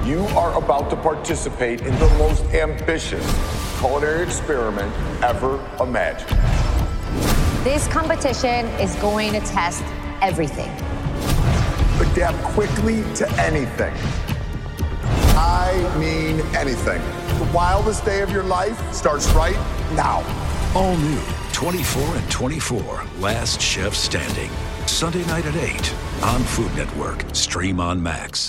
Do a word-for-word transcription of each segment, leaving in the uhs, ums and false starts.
You are about to participate in the most ambitious culinary experiment ever imagined. This competition is going to test everything. Adapt quickly to anything. I mean anything. The wildest day of your life starts right now. All new twenty-four and twenty-four, Last Chef Standing. Sunday night at eight on Food Network. Stream on Max.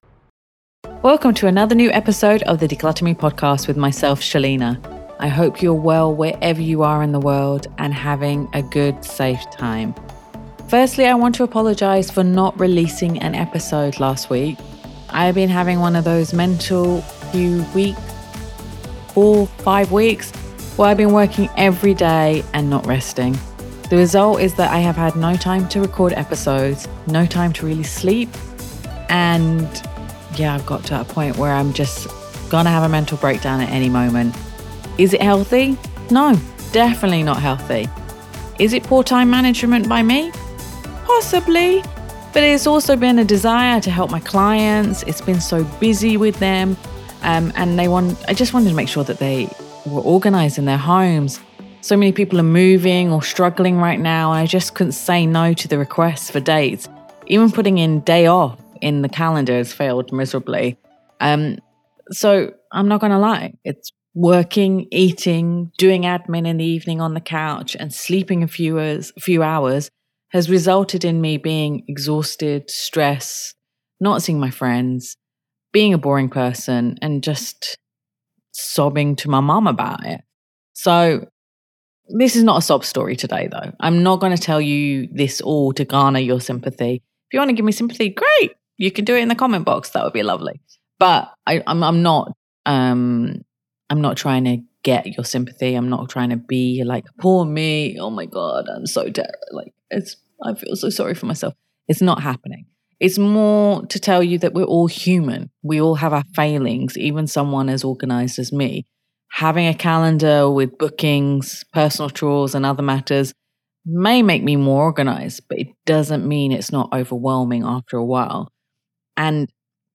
Welcome to another new episode of the Declutter Me podcast with myself, Shalina. I hope you're well wherever you are in the world and having a good, safe time. Firstly, I want to apologize for not releasing an episode last week. I've been having one of those mental few weeks, four, five weeks, where I've been working every day and not resting. The result is that I have had no time to record episodes, no time to really sleep, and yeah, I've got to a point where I'm just gonna have a mental breakdown at any moment. Is it healthy? No, definitely not healthy. Is it poor time management by me? Possibly, but it's also been a desire to help my clients. It's been so busy with them, um, and they want. I just wanted to make sure that they were organized in their homes. So many people are moving or struggling right now. I just couldn't say no to the requests for dates. Even putting in day off in the calendar has failed miserably. Um, so I'm not going to lie. It's working, eating, doing admin in the evening on the couch and sleeping a few hours, few hours has resulted in me being exhausted, stressed, not seeing my friends, being a boring person and just sobbing to my mum about it. So this is not a sob story today, though. I'm not going to tell you this all to garner your sympathy. If you want to give me sympathy, great. You can do it in the comment box. That would be lovely. But I, I'm, I'm not. Um, I'm not trying to get your sympathy. I'm not trying to be like, poor me. Oh my God, I'm so terrible. Like it's. I feel so sorry for myself. It's not happening. It's more to tell you that we're all human. We all have our failings. Even someone as organized as me. Having a calendar with bookings, personal chores, and other matters may make me more organized, but it doesn't mean it's not overwhelming after a while. And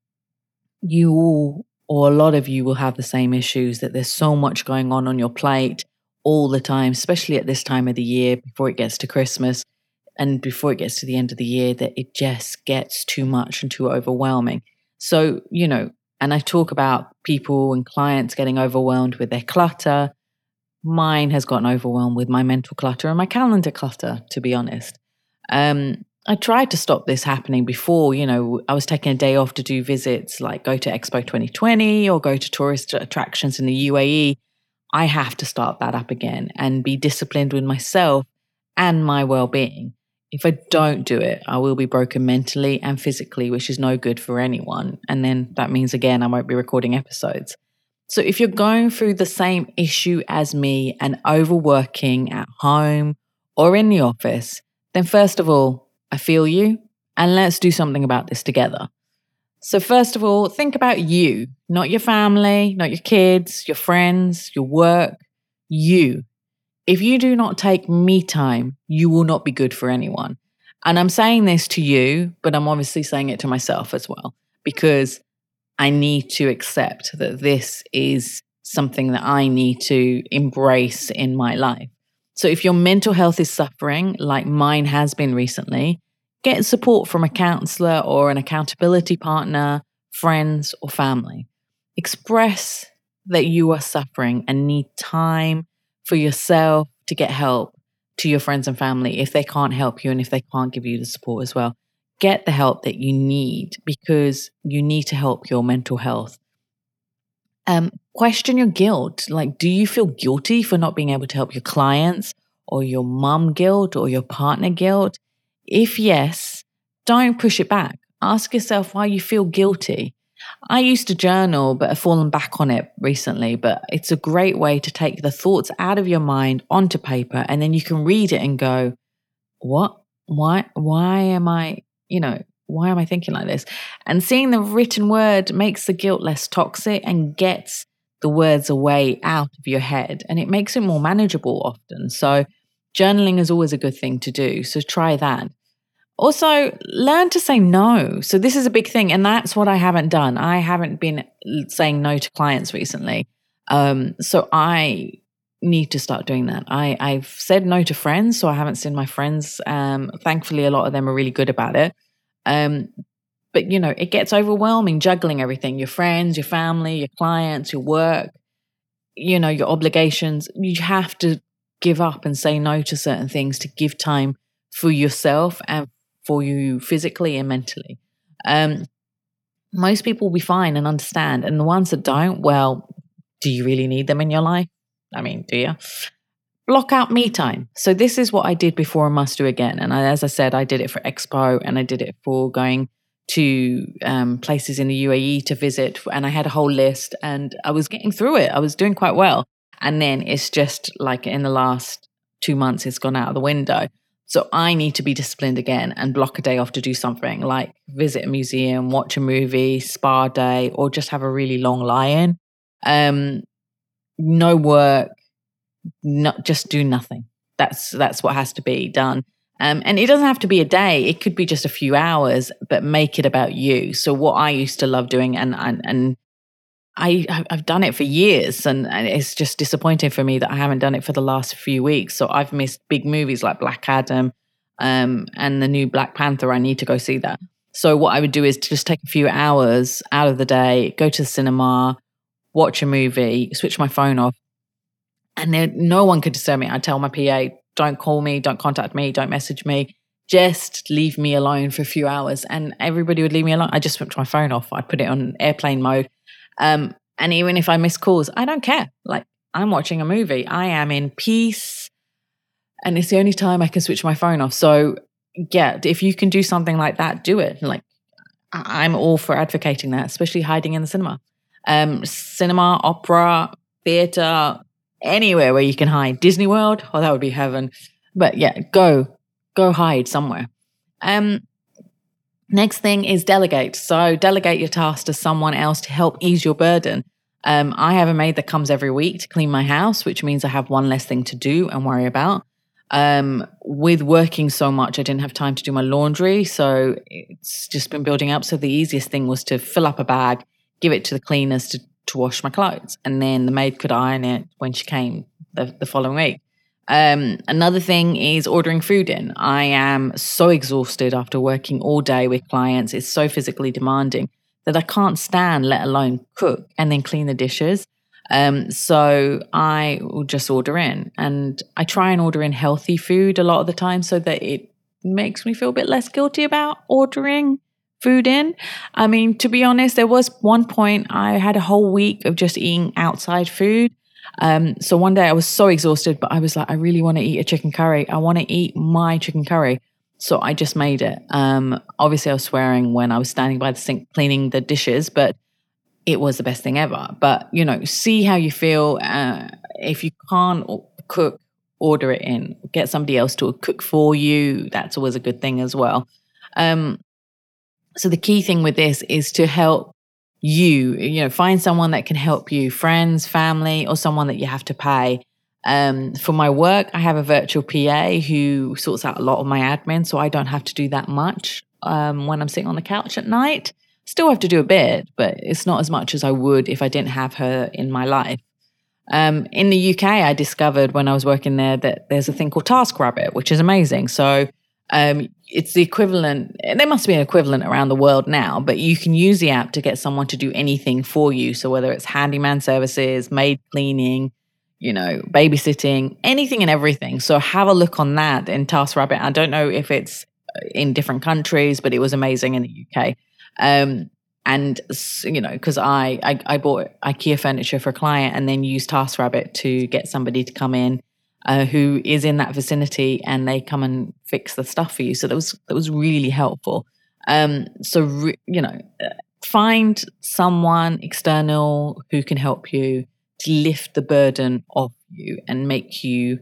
you all, or a lot of you, will have the same issues that there's so much going on on your plate all the time, especially at this time of the year before it gets to Christmas and before it gets to the end of the year, that it just gets too much and too overwhelming. So, you know, and I talk about people and clients getting overwhelmed with their clutter. Mine has gotten overwhelmed with my mental clutter and my calendar clutter, to be honest. Um, I tried to stop this happening before. You know, I was taking a day off to do visits like go to Expo twenty twenty or go to tourist attractions in the U A E. I have to start that up again and be disciplined with myself and my well-being. If I don't do it, I will be broken mentally and physically, which is no good for anyone. And then that means, again, I won't be recording episodes. So if you're going through the same issue as me and overworking at home or in the office, then first of all, I feel you and let's do something about this together. So first of all, think about you, not your family, not your kids, your friends, your work, you. If you do not take me time, you will not be good for anyone. And I'm saying this to you, but I'm obviously saying it to myself as well, because I need to accept that this is something that I need to embrace in my life. So if your mental health is suffering, like mine has been recently, get support from a counselor or an accountability partner, friends, or family. Express that you are suffering and need time for yourself to get help to your friends and family if they can't help you and if they can't give you the support as well. Get the help that you need because you need to help your mental health. Um, question your guilt. Like, do you feel guilty for not being able to help your clients or your mum guilt or your partner guilt? If yes, don't push it back. Ask yourself why you feel guilty. I used to journal, but I've fallen back on it recently. But it's a great way to take the thoughts out of your mind onto paper, and then you can read it and go, what? Why, why am I, you know, why am I thinking like this? And seeing the written word makes the guilt less toxic and gets the words away out of your head. And it makes it more manageable often. So journaling is always a good thing to do. So try that. Also, learn to say no. So this is a big thing, and that's what I haven't done. I haven't been saying no to clients recently. Um, so I need to start doing that. I, I've said no to friends, so I haven't seen my friends. Um, thankfully, a lot of them are really good about it. Um, but, you know, it gets overwhelming juggling everything, your friends, your family, your clients, your work, you know, your obligations. You have to give up and say no to certain things to give time for yourself and for you physically and mentally. Um, most people will be fine and understand. And the ones that don't, well, do you really need them in your life? I mean, do you? Block out me time. So this is what I did before and must do again. And I, as I said, I did it for Expo and I did it for going to um, places in the U A E to visit. And I had a whole list and I was getting through it. I was doing quite well. And then it's just like in the last two months, it's gone out of the window. So I need to be disciplined again and block a day off to do something like visit a museum, watch a movie, spa day, or just have a really long lie-in. Um, no work, not just do nothing. That's that's what has to be done. Um, and it doesn't have to be a day. It could be just a few hours, but make it about you. So what I used to love doing, and and, and I, I've done it for years, and, and it's just disappointing for me that I haven't done it for the last few weeks. So I've missed big movies like Black Adam um, and the new Black Panther. I need to go see that. So what I would do is to just take a few hours out of the day, go to the cinema, watch a movie, switch my phone off, and then no one could disturb me. I tell my P A, don't call me, don't contact me, don't message me. Just leave me alone for a few hours. And everybody would leave me alone. I just switched my phone off. I'd put it on airplane mode. Um, and even if I miss calls, I don't care. Like, I'm watching a movie. I am in peace. And it's the only time I can switch my phone off. So, yeah, if you can do something like that, do it. Like, I'm all for advocating that, especially hiding in the cinema. Um, cinema, opera, theater, anywhere where you can hide. Disney World, oh, that would be heaven. But yeah, go, go hide somewhere. Um, next thing is delegate. So delegate your task to someone else to help ease your burden. Um, I have a maid that comes every week to clean my house, which means I have one less thing to do and worry about. Um, with working so much, I didn't have time to do my laundry. So it's just been building up. So the easiest thing was to fill up a bag, give it to the cleaners to, to wash my clothes. And then the maid could iron it when she came the, the following week. Um, another thing is ordering food in. I am so exhausted after working all day with clients. It's so physically demanding that I can't stand, let alone cook and then clean the dishes. Um, so I will just order in, and I try and order in healthy food a lot of the time so that it makes me feel a bit less guilty about ordering food in. I mean, to be honest, there was one point I had a whole week of just eating outside food. Um, so one day I was so exhausted, but I was like, I really want to eat a chicken curry. I want to eat my chicken curry. So I just made it. Um, obviously I was swearing when I was standing by the sink cleaning the dishes, but it was the best thing ever. But, you know, see how you feel. Uh, if you can't cook, order it in. Get somebody else to cook for you. That's always a good thing as well. Um, so the key thing with this is to help you, you know, find someone that can help you, friends, family, or someone that you have to pay. Um, for my work, I have a virtual P A who sorts out a lot of my admin, so I don't have to do that much um, when I'm sitting on the couch at night. Still have to do a bit, but it's not as much as I would if I didn't have her in my life. Um, in the U K, I discovered when I was working there that there's a thing called TaskRabbit, which is amazing. So um, it's the equivalent, there must be an equivalent around the world now, but you can use the app to get someone to do anything for you. So whether it's handyman services, maid cleaning, you know, babysitting, anything and everything. So have a look on that in TaskRabbit. I don't know if it's in different countries, but it was amazing in the U K. Um, and, you know, because I, I, I bought IKEA furniture for a client and then used TaskRabbit to get somebody to come in uh, who is in that vicinity, and they come and fix the stuff for you. So that was that was really helpful. Um, so, re- you know, find someone external who can help you to lift the burden off you and make you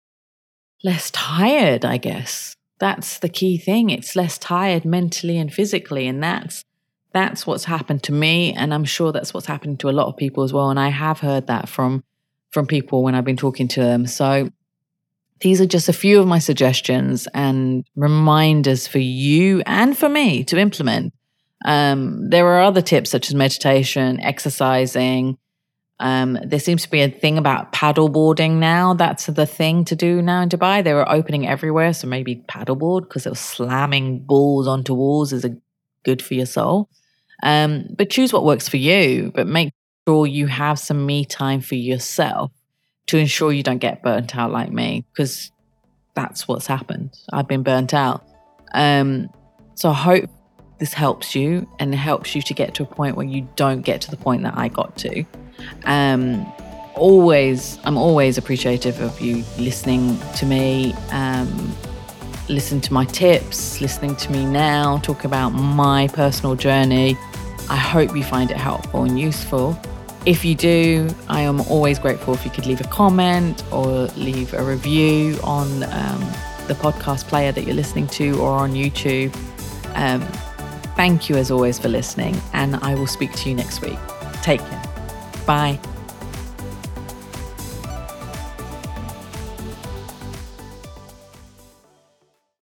less tired, I guess. That's the key thing. It's less tired mentally and physically. And that's that's what's happened to me. And I'm sure that's what's happened to a lot of people as well. And I have heard that from from people when I've been talking to them. So these are just a few of my suggestions and reminders for you and for me to implement. Um, there are other tips such as meditation, exercising. Um, there seems to be a thing about paddleboarding now. That's the thing to do now in Dubai. They were opening everywhere, so maybe paddleboard, because it was slamming balls onto walls is a good for your soul. Um, but choose what works for you, but make sure you have some me time for yourself to ensure you don't get burnt out like me, because that's what's happened. I've been burnt out. Um, so I hope this helps you and helps you to get to a point where you don't get to the point that I got to. Um, always, I'm always appreciative of you listening to me, um, listening to my tips, listening to me now, talk about my personal journey. I hope you find it helpful and useful. If you do, I am always grateful if you could leave a comment or leave a review on um, the podcast player that you're listening to or on YouTube. Um, thank you as always for listening, and I will speak to you next week. Take care. Bye.